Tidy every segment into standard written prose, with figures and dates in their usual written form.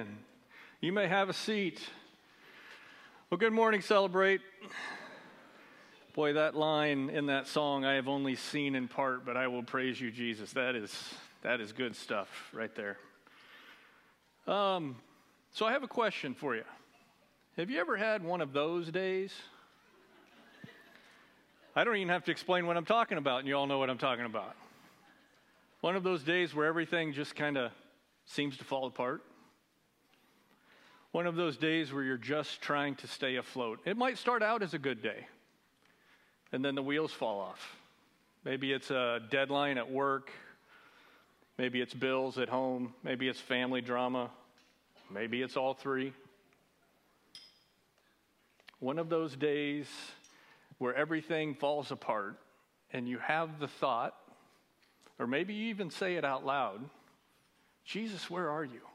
Amen. You may have a seat. Well, good morning, Celebrate. Boy, that line in that song, I have only seen in part, but I will praise you, Jesus. That is good stuff right there. So I have a question for you. Have you ever had one of those days? I don't even have to explain what I'm talking about, and you all know what I'm talking about. One of those days where everything just kind of seems to fall apart. One of those days where you're just trying to stay afloat. It might start out as a good day, and then the wheels fall off. Maybe it's a deadline at work. Maybe it's bills at home. Maybe it's family drama. Maybe it's all three. One of those days where everything falls apart, and you have the thought, or maybe you even say it out loud, Jesus, where are you?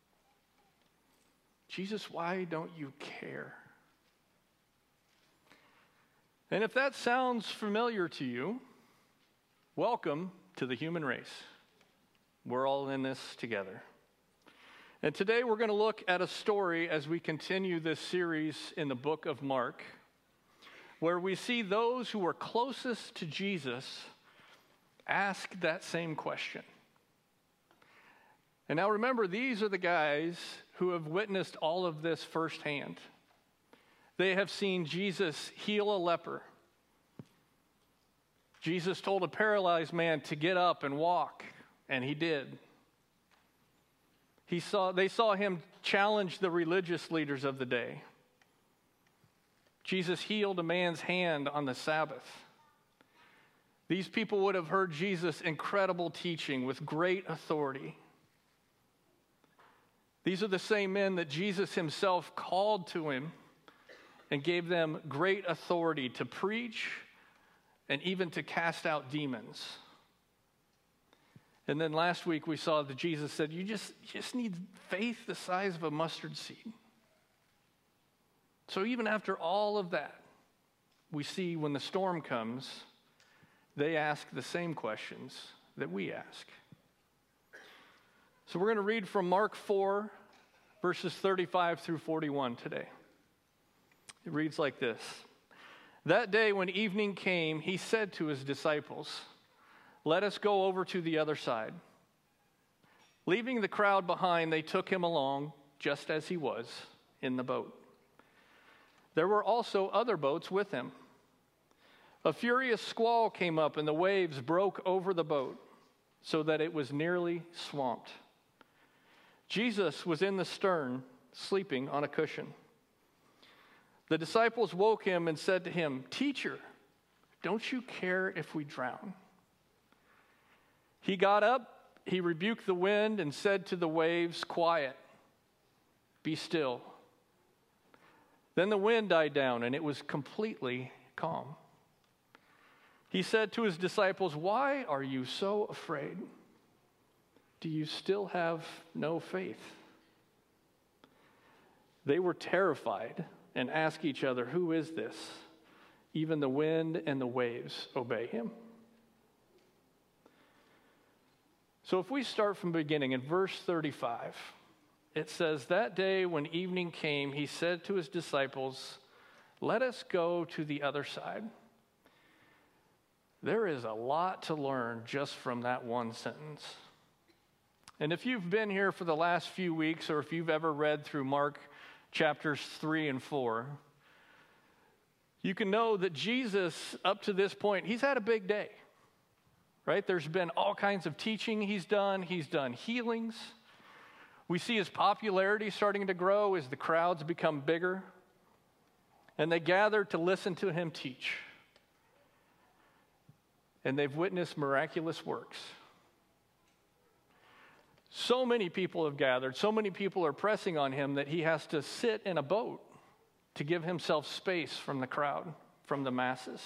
Jesus, why don't you care? And if that sounds familiar to you, welcome to the human race. We're all in this together. And today we're going to look at a story as we continue this series in the book of Mark, where we see those who are closest to Jesus ask that same question. And now remember, these are the guys who have witnessed all of this firsthand. They have seen Jesus heal a leper. Jesus told a paralyzed man to get up and walk, and he did. They saw him challenge the religious leaders of the day. Jesus healed a man's hand on the Sabbath. These people would have heard Jesus' incredible teaching with great authority. These are the same men that Jesus himself called to him and gave them great authority to preach and even to cast out demons. And then last week we saw that Jesus said, you just need faith the size of a mustard seed. So even after all of that, we see when the storm comes, they ask the same questions that we ask. So we're going to read from Mark 4, verses 35 through 41 today. It reads like this. That day when evening came, he said to his disciples, let us go over to the other side. Leaving the crowd behind, they took him along, just as he was, in the boat. There were also other boats with him. A furious squall came up, and the waves broke over the boat, so that it was nearly swamped. Jesus was in the stern, sleeping on a cushion. The disciples woke him and said to him, Teacher, don't you care if we drown? He got up, he rebuked the wind and said to the waves, Quiet, be still. Then the wind died down and it was completely calm. He said to his disciples, Why are you so afraid? Do you still have no faith? They were terrified and asked each other, Who is this? Even the wind and the waves obey him. So if we start from the beginning in verse 35, it says, That day when evening came, he said to his disciples, Let us go to the other side. There is a lot to learn just from that one sentence. And if you've been here for the last few weeks, or if you've ever read through Mark chapters 3 and 4, you can know that Jesus, up to this point, he's had a big day. Right? There's been all kinds of teaching he's done. He's done healings. We see his popularity starting to grow as the crowds become bigger. And they gather to listen to him teach. And they've witnessed miraculous works. So many people have gathered. So many people are pressing on him that he has to sit in a boat to give himself space from the crowd, from the masses.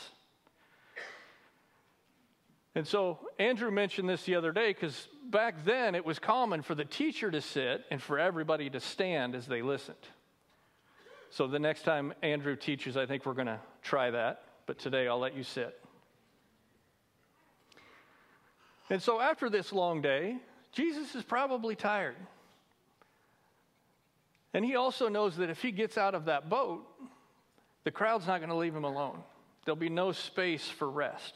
And so Andrew mentioned this the other day because back then it was common for the teacher to sit and for everybody to stand as they listened. So the next time Andrew teaches, I think we're going to try that. But today I'll let you sit. And so after this long day, Jesus is probably tired. And he also knows that if he gets out of that boat, the crowd's not going to leave him alone. There'll be no space for rest.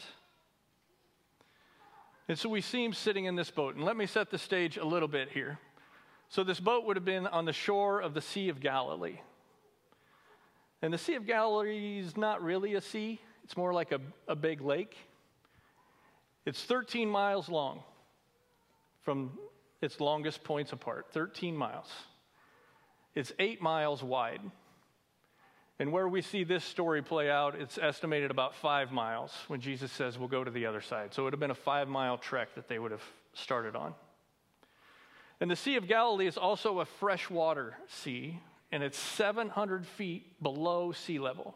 And so we see him sitting in this boat. And let me set the stage a little bit here. So this boat would have been on the shore of the Sea of Galilee. And the Sea of Galilee is not really a sea. It's more like a big lake. It's 13 miles long from its longest points apart, 13 miles. It's 8 miles wide. And where we see this story play out, it's estimated about 5 miles when Jesus says we'll go to the other side. So it would have been a 5-mile trek that they would have started on. And the Sea of Galilee is also a freshwater sea, and it's 700 feet below sea level.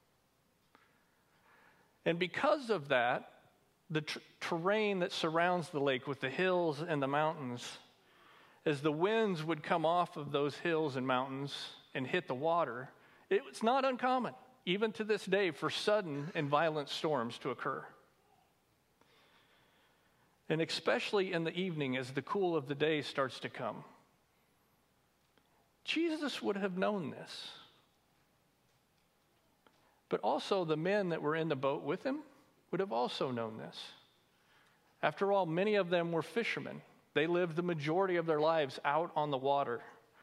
And because of that, the terrain that surrounds the lake with the hills and the mountains, as the winds would come off of those hills and mountains and hit the water, it's not uncommon, even to this day, for sudden and violent storms to occur. And especially in the evening as the cool of the day starts to come. Jesus would have known this. But also the men that were in the boat with him would have also known this. After all, many of them were fishermen. They lived the majority of their lives out on the water.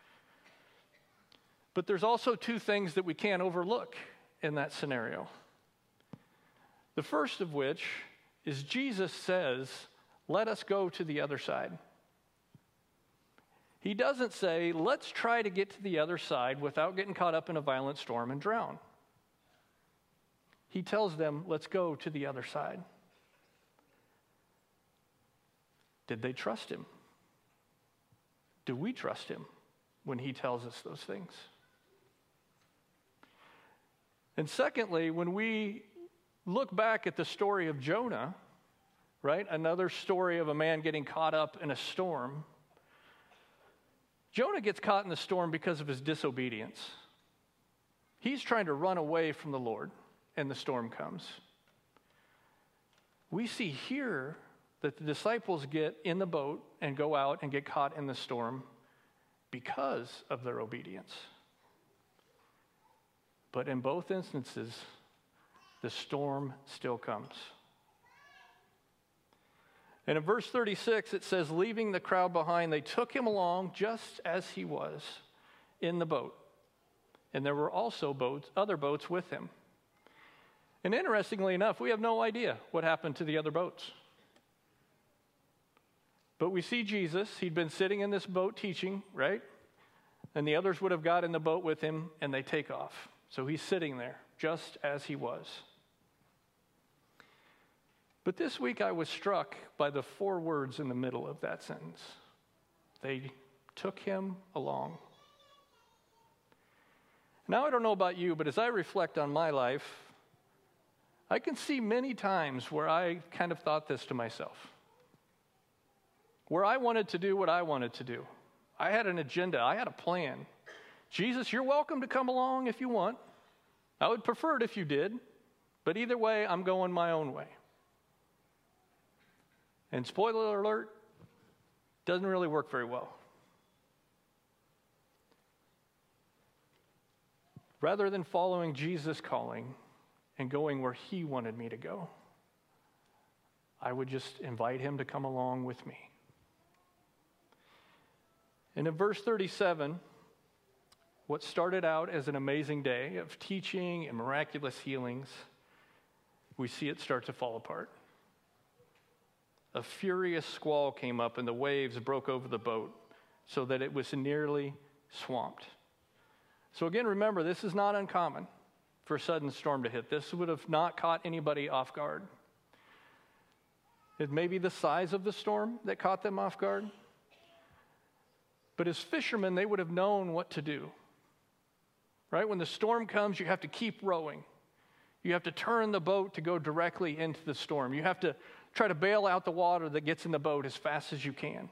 But there's also two things that we can't overlook in that scenario. The first of which is Jesus says, let us go to the other side. He doesn't say, let's try to get to the other side without getting caught up in a violent storm and drown. He tells them, let's go to the other side. Did they trust him? Do we trust him when he tells us those things? And secondly, when we look back at the story of Jonah, right, another story of a man getting caught up in a storm, Jonah gets caught in the storm because of his disobedience. He's trying to run away from the Lord, and the storm comes. We see here that the disciples get in the boat and go out and get caught in the storm because of their obedience. But in both instances, the storm still comes. And in verse 36, it says, leaving the crowd behind, they took him along just as he was in the boat. And there were also other boats with him. And interestingly enough, we have no idea what happened to the other boats. But we see Jesus. He'd been sitting in this boat teaching, right? And the others would have got in the boat with him, and they take off. So he's sitting there, just as he was. But this week I was struck by the 4 words in the middle of that sentence. They took him along. Now, I don't know about you, but as I reflect on my life, I can see many times where I kind of thought this to myself. Where I wanted to do what I wanted to do. I had an agenda. I had a plan. Jesus, you're welcome to come along if you want. I would prefer it if you did. But either way, I'm going my own way. And spoiler alert, doesn't really work very well. Rather than following Jesus' calling and going where he wanted me to go, I would just invite him to come along with me. And in verse 37, what started out as an amazing day of teaching and miraculous healings, we see it start to fall apart. A furious squall came up and the waves broke over the boat so that it was nearly swamped. So again, remember, this is not uncommon for a sudden storm to hit. This would have not caught anybody off guard. It may be the size of the storm that caught them off guard. But as fishermen, they would have known what to do. Right? When the storm comes, you have to keep rowing. You have to turn the boat to go directly into the storm. You have to try to bail out the water that gets in the boat as fast as you can.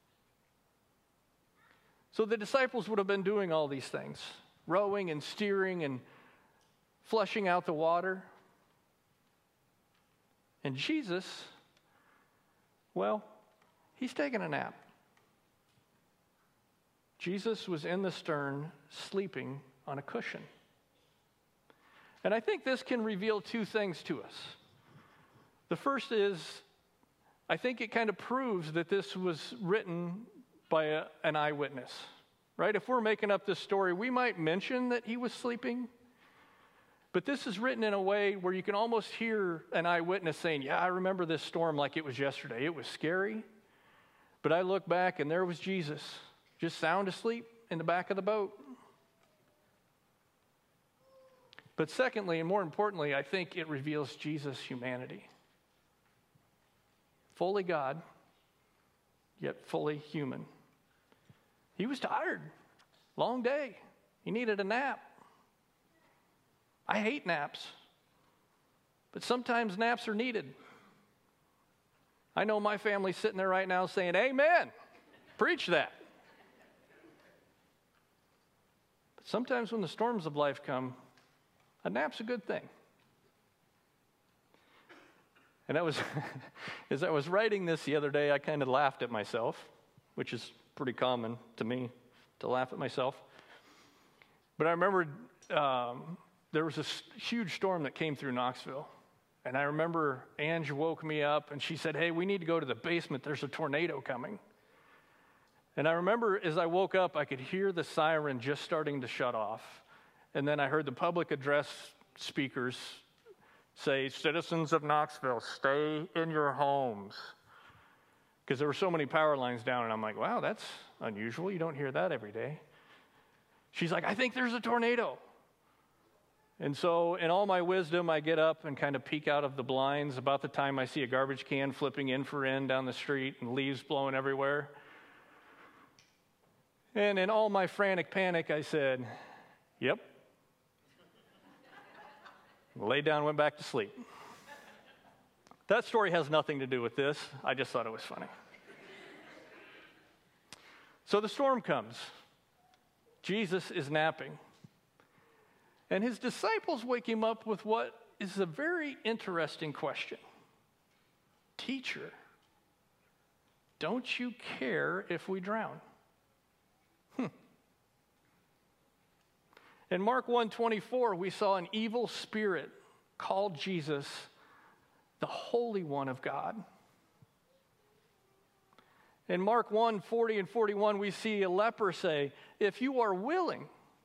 So the disciples would have been doing all these things, rowing and steering and flushing out the water. And Jesus, well, he's taking a nap. Jesus was in the stern, sleeping on a cushion. And I think this can reveal two things to us. The first is, I think it kind of proves that this was written by an eyewitness, right? If we're making up this story, we might mention that he was sleeping, but this is written in a way where you can almost hear an eyewitness saying, yeah, I remember this storm like it was yesterday. It was scary, but I look back and there was Jesus, just sound asleep in the back of the boat. But secondly, and more importantly, I think it reveals Jesus' humanity. Fully God, yet fully human. He was tired. Long day. He needed a nap. I hate naps, but sometimes naps are needed. I know my family's sitting there right now saying, amen, preach that. But sometimes when the storms of life come, a nap's a good thing. And as I was writing this the other day, I kind of laughed at myself, which is pretty common to me, to laugh at myself. But I remembered there was this huge storm that came through Knoxville. And I remember Ange woke me up and she said, hey, we need to go to the basement. There's a tornado coming. And I remember as I woke up, I could hear the siren just starting to shut off. And then I heard the public address speakers say, citizens of Knoxville, stay in your homes. Because there were so many power lines down, and I'm like, wow, that's unusual. You don't hear that every day. She's like, I think there's a tornado. And so in all my wisdom, I get up and kind of peek out of the blinds about the time I see a garbage can flipping in for end down the street and leaves blowing everywhere. And in all my frantic panic, I said, yep. Laid down, went back to sleep. That story has nothing to do with this. I just thought it was funny. So the storm comes. Jesus is napping. And his disciples wake him up with what is a very interesting question. Teacher, don't you care if we drown? In Mark 1:24, we saw an evil spirit called Jesus the Holy One of God. In Mark 1:40 and 41, we see a leper say, if you are willing,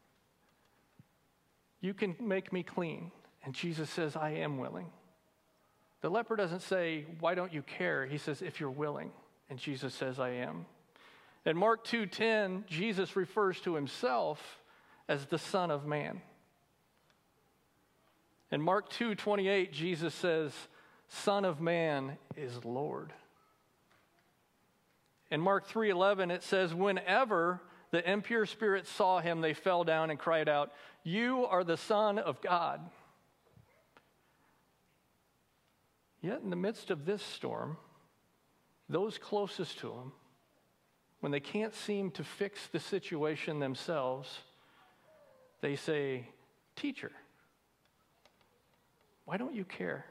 you can make me clean. And Jesus says, I am willing. The leper doesn't say, why don't you care? He says, if you're willing. And Jesus says, I am. In Mark 2:10, Jesus refers to himself as the Son of Man. In Mark 2:28, Jesus says, Son of Man is Lord. In Mark 3:11, it says, whenever the impure spirits saw him, they fell down and cried out, you are the Son of God. Yet in the midst of this storm, those closest to him, when they can't seem to fix the situation themselves, they say, teacher, why don't you care?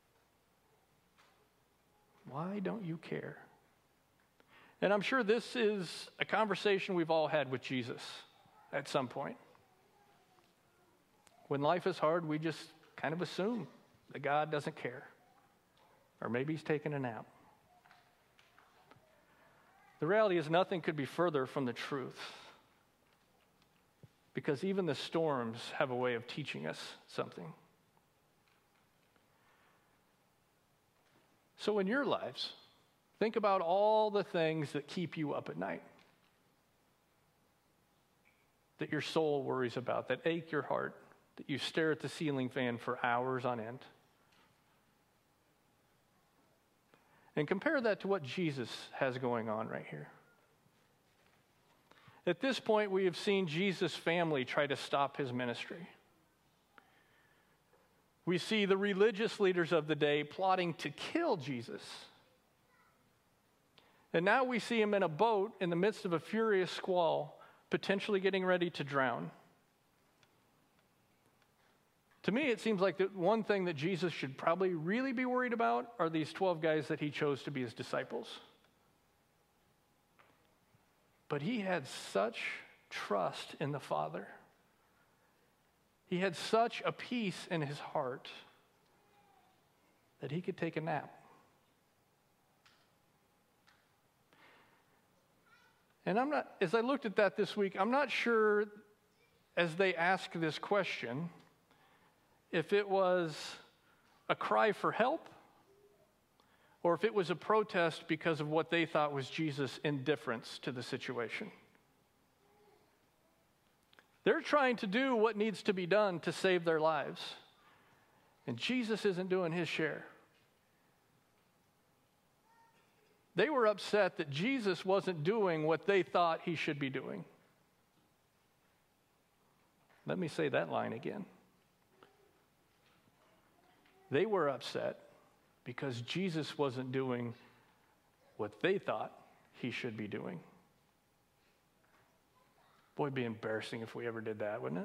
Why don't you care? And I'm sure this is a conversation we've all had with Jesus at some point. When life is hard, we just kind of assume that God doesn't care. Or maybe he's taking a nap. The reality is nothing could be further from the truth. Because even the storms have a way of teaching us something. So in your lives, think about all the things that keep you up at night. That your soul worries about, that ache your heart, that you stare at the ceiling fan for hours on end. And compare that to what Jesus has going on right here. At this point, we have seen Jesus' family try to stop his ministry. We see the religious leaders of the day plotting to kill Jesus. And now we see him in a boat in the midst of a furious squall, potentially getting ready to drown. To me, it seems like the one thing that Jesus should probably really be worried about are these 12 guys that he chose to be his disciples. But he had such trust in the Father. He had such a peace in his heart that he could take a nap. And as I looked at that this week, I'm not sure, as they asked this question, if it was a cry for help or if it was a protest because of what they thought was Jesus' indifference to the situation. They're trying to do what needs to be done to save their lives, and Jesus isn't doing his share. They were upset that Jesus wasn't doing what they thought he should be doing. Let me say that line again. They were upset because Jesus wasn't doing what they thought he should be doing. Boy, it'd be embarrassing if we ever did that, wouldn't it?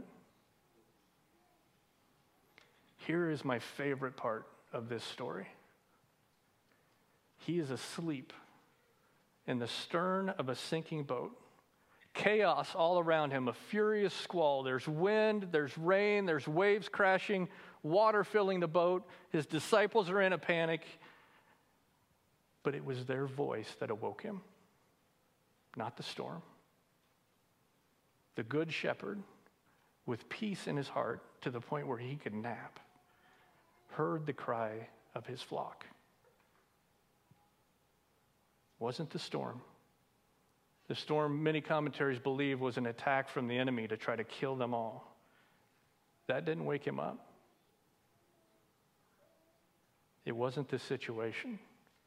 Here is my favorite part of this story. He is asleep in the stern of a sinking boat. Chaos all around him, a furious squall. There's wind, there's rain, there's waves crashing, water filling the boat. His disciples are in a panic. But it was their voice that awoke him, not the storm. The good shepherd, with peace in his heart to the point where he could nap, heard the cry of his flock. Wasn't the storm. The storm, many commentaries believe, was an attack from the enemy to try to kill them all. That didn't wake him up. It wasn't the situation.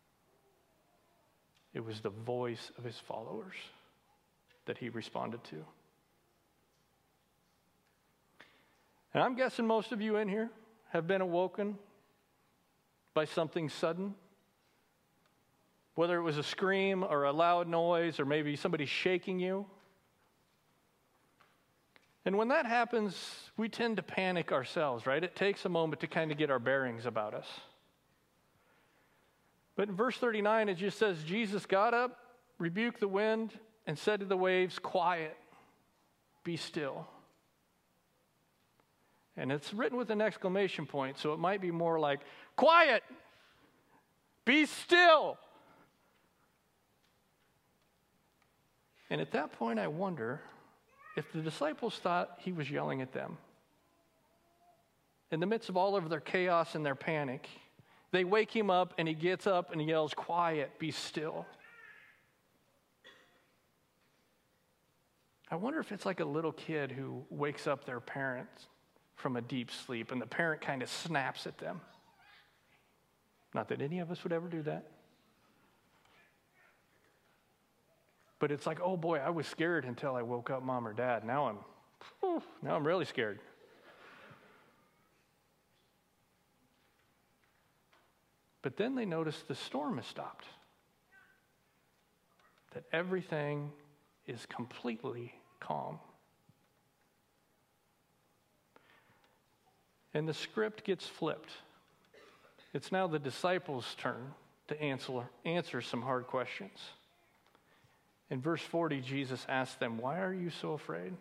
It was the voice of his followers that he responded to. And I'm guessing most of you in here have been awoken by something sudden. Whether it was a scream or a loud noise or maybe somebody shaking you. And when that happens, we tend to panic ourselves, right? It takes a moment to kind of get our bearings about us. But in verse 39, it just says, Jesus got up, rebuked the wind, and said to the waves, "Quiet, be still." And it's written with an exclamation point, so it might be more like, "Quiet, be still." And at that point, I wonder if the disciples thought he was yelling at them. In the midst of all of their chaos and their panic, they wake him up and he gets up and he yells, "Quiet, be still." I wonder if it's like a little kid who wakes up their parents from a deep sleep and the parent kind of snaps at them. Not that any of us would ever do that. But it's like, oh boy, I was scared until I woke up mom or dad. Now I'm really scared. But then they notice the storm has stopped. That everything is completely calm. And the script gets flipped. It's now the disciples' turn to answer some hard questions. In verse 40, Jesus asked them, "Why are you so afraid?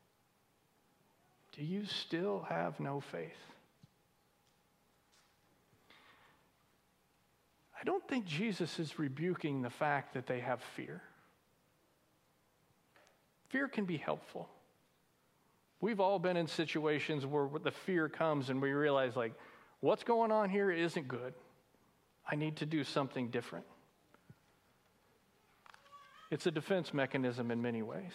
Do you still have no faith?" I don't think Jesus is rebuking the fact that they have fear. Fear can be helpful. We've all been in situations where the fear comes and we realize, like, what's going on here isn't good. I need to do something different. It's a defense mechanism in many ways.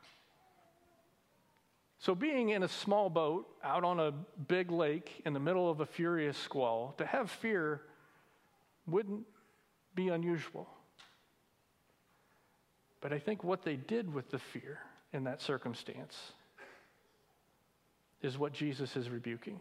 So being in a small boat out on a big lake in the middle of a furious squall, to have fear wouldn't be unusual. But I think what they did with the fear in that circumstance is what Jesus is rebuking.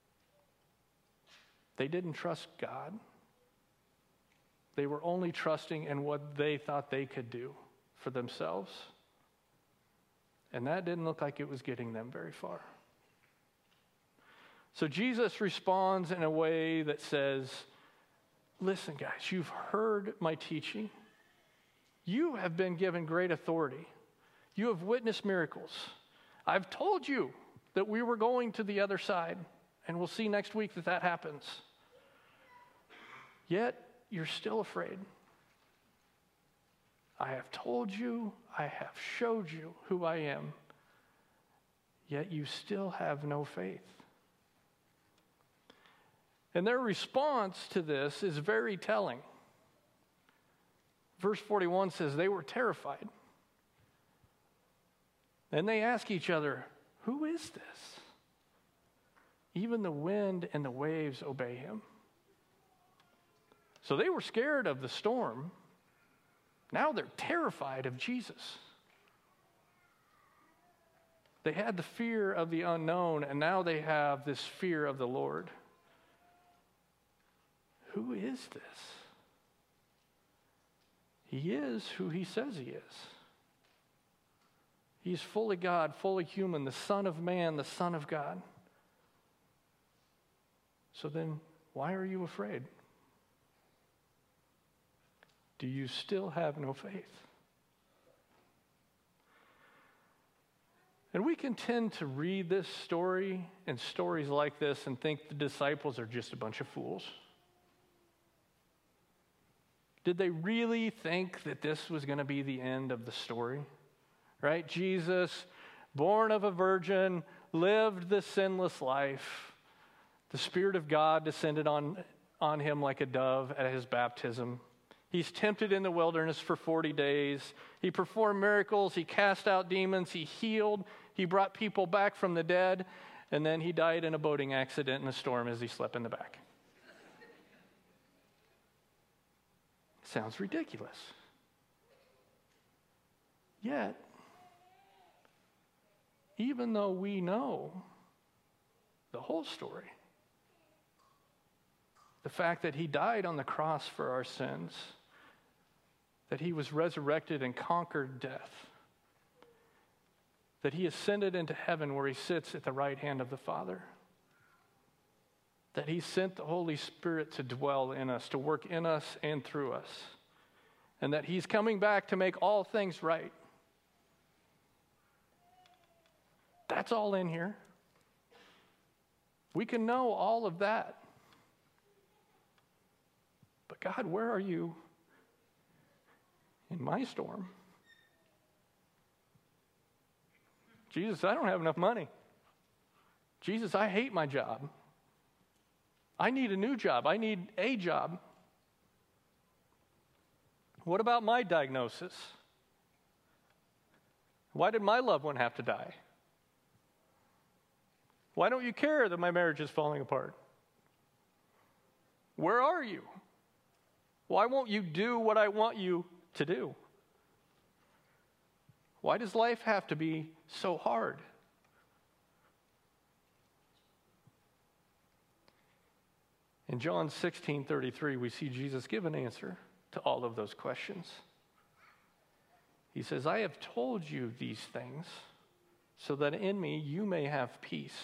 They didn't trust God. They were only trusting in what they thought they could do for themselves. And that didn't look like it was getting them very far. So Jesus responds in a way that says, "Listen, guys, you've heard my teaching. You have been given great authority You have witnessed miracles. I've told you that we were going to the other side, and we'll see next week that that happens. Yet, you're still afraid. I have told you, I have showed you who I am, yet you still have no faith. And their response to this is very telling. Verse 41 says they were terrified. And they ask each other, who is this? Even the wind and the waves obey him. So they were scared of the storm. Now they're terrified of Jesus. They had the fear of the unknown, and now they have this fear of the Lord. Who is this? He is who he says he is. He's fully God, fully human, the Son of Man, the Son of God. So then, why are you afraid? Do you still have no faith? And we can tend to read this story and stories like this and think the disciples are just a bunch of fools. Did they really think that this was going to be the end of the story? Right? Jesus, born of a virgin, lived the sinless life. The Spirit of God descended on him like a dove at his baptism. He's tempted in the wilderness for 40 days. He performed miracles. He cast out demons. He healed. He brought people back from the dead. And then he died in a boating accident in a storm as he slept in the back. Sounds ridiculous. Yet, even though we know the whole story, the fact that he died on the cross for our sins, that he was resurrected and conquered death, that he ascended into heaven where he sits at the right hand of the Father, that he sent the Holy Spirit to dwell in us, to work in us and through us, and that he's coming back to make all things right. That's all in here. We can know all of that. But God, where are you in my storm? Jesus, I don't have enough money. Jesus, I hate my job. I need a new job. I need a job. What about my diagnosis? Why did my loved one have to die? Why don't you care that my marriage is falling apart? Where are you? Why won't you do what I want you to do? Why does life have to be so hard? In John 16:33, we see Jesus give an answer to all of those questions. He says, I have told you these things so that in me you may have peace.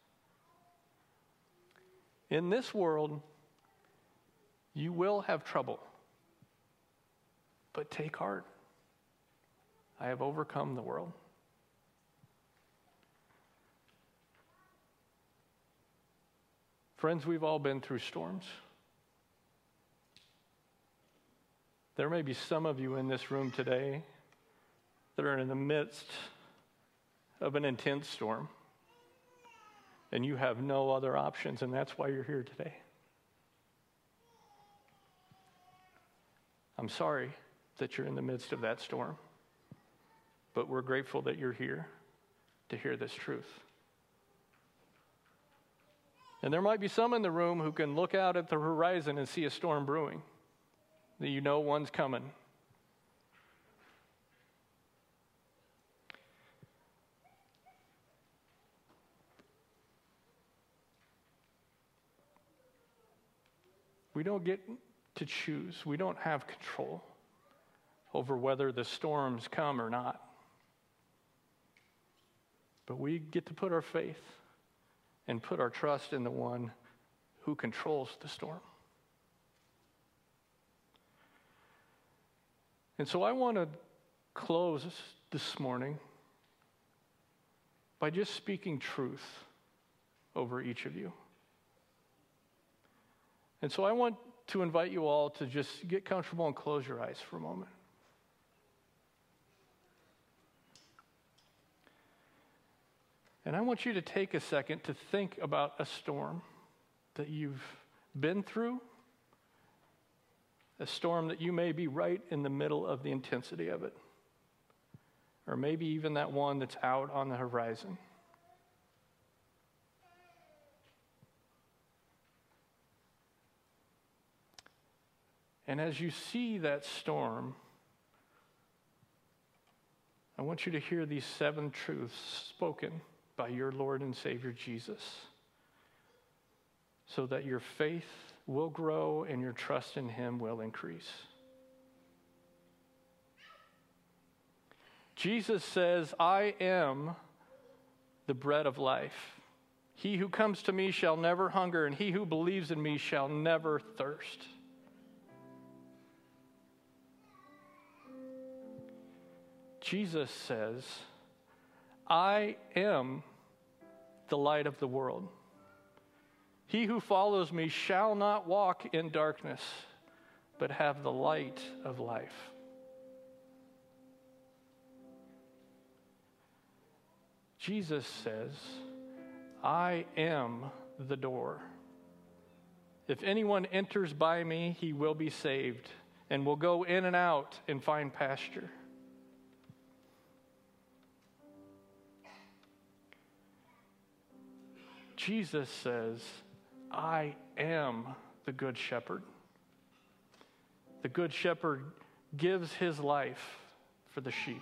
In this world, you will have trouble, but take heart. I have overcome the world. Friends, we've all been through storms. There may be some of you in this room today that are in the midst of an intense storm, and you have no other options, and that's why you're here today. I'm sorry that you're in the midst of that storm, but we're grateful that you're here to hear this truth. And there might be some in the room who can look out at the horizon and see a storm brewing, that you know one's coming. We don't get to choose. We don't have control over whether the storms come or not. But we get to put our faith and put our trust in the one who controls the storm. And so I want to close this morning by just speaking truth over each of you. And so I want to invite you all to just get comfortable and close your eyes for a moment. And I want you to take a second to think about a storm that you've been through, a storm that you may be right in the middle of the intensity of it, or maybe even that one that's out on the horizon. And as you see that storm, I want you to hear these 7 truths spoken by your Lord and Savior Jesus, so that your faith will grow and your trust in him will increase. Jesus says, I am the bread of life. He who comes to me shall never hunger, and he who believes in me shall never thirst. Jesus says, I am the light of the world. He who follows me shall not walk in darkness, but have the light of life. Jesus says, I am the door. If anyone enters by me, he will be saved, and will go in and out and find pasture. Jesus says, I am the good shepherd. The good shepherd gives his life for the sheep.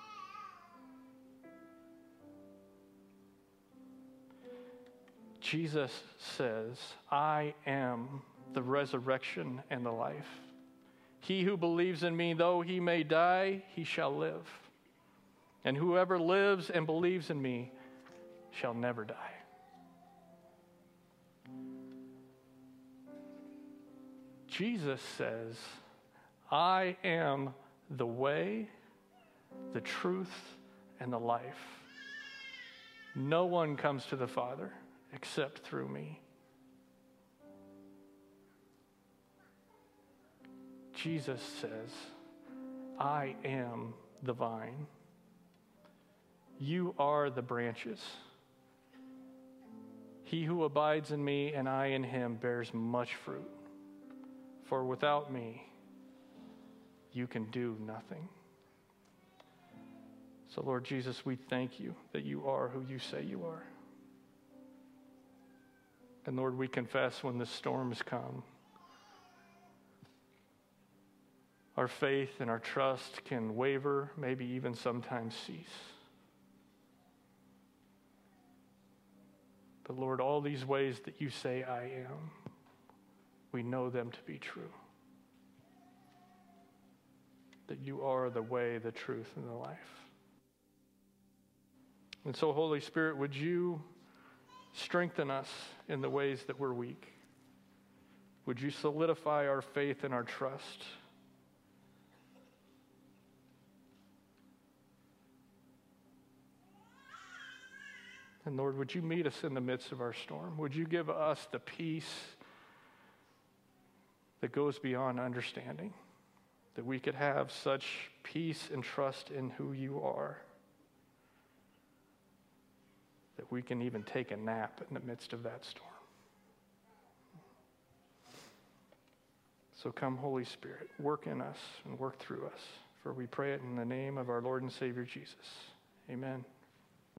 Jesus says, I am the resurrection and the life. He who believes in me, though he may die, he shall live. And whoever lives and believes in me shall never die. Jesus says, I am the way, the truth, and the life. No one comes to the Father except through me. Jesus says, I am the vine. You are the branches. He who abides in me and I in him bears much fruit. For without me, you can do nothing. So, Lord Jesus, we thank you that you are who you say you are. And Lord, we confess when the storms come, our faith and our trust can waver, maybe even sometimes cease. But Lord, all these ways that you say I am, we know them to be true. That you are the way, the truth, and the life. And so, Holy Spirit, would you strengthen us in the ways that we're weak? Would you solidify our faith and our trust? And Lord, would you meet us in the midst of our storm? Would you give us the peace that goes beyond understanding, that we could have such peace and trust in who you are, that we can even take a nap in the midst of that storm. So come, Holy Spirit, work in us and work through us, for we pray it in the name of our Lord and Savior Jesus. Amen.